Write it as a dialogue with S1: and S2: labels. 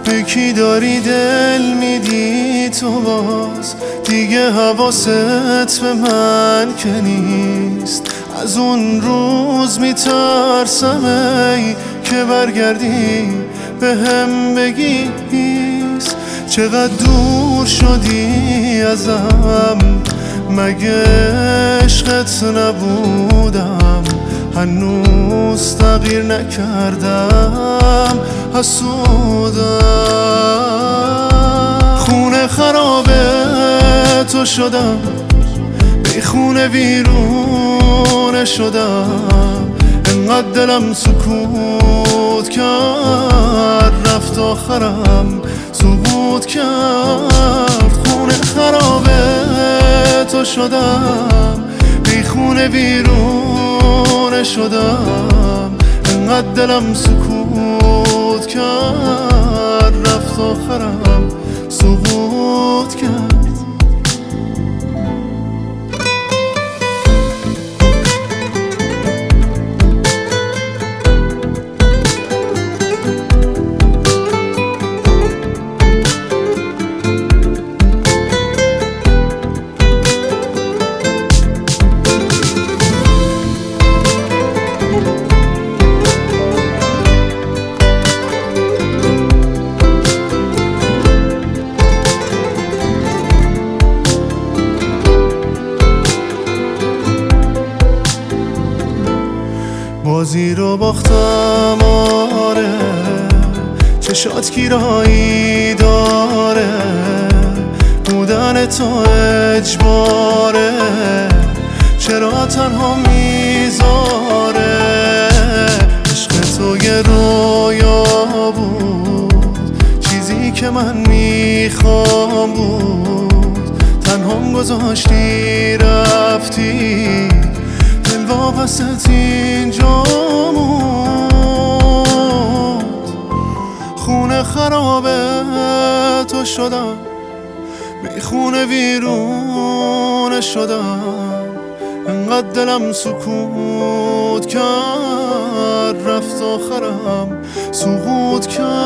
S1: به کی داری دل میدی تو باز؟ دیگه حواست به من که نیست. از اون روز میترسم ای که برگردی به هم بگیست. چقدر دور شدی ازم، مگه عشقت نبودم؟ هنوز تغییر نکردم، حسودم. خونه خرابه تو شدم، بی خونه ویرونه شدم. انقدر دلم سکوت کرد، رفت آخرم سقوط کرد. خونه خرابه تو شدم، بی خونه ویرونه شدم. انقدر دلم سکوت کرد، رفت آخرم سقوط کرد. بازی رو باختم آره، چشات گیرایی داره. بودن تو اجباره، چرا تنها میذاره؟ عشق تو یه رویا بود، چیزی که من میخوام بود. تنهام گذاشتی رفتی، دل واپست اینجا موند. خونه خرابه تو شدم، بی خونه ویرونه شدم. انقدر دلم سکوت کرد، رفت آخرم سقوط کرد.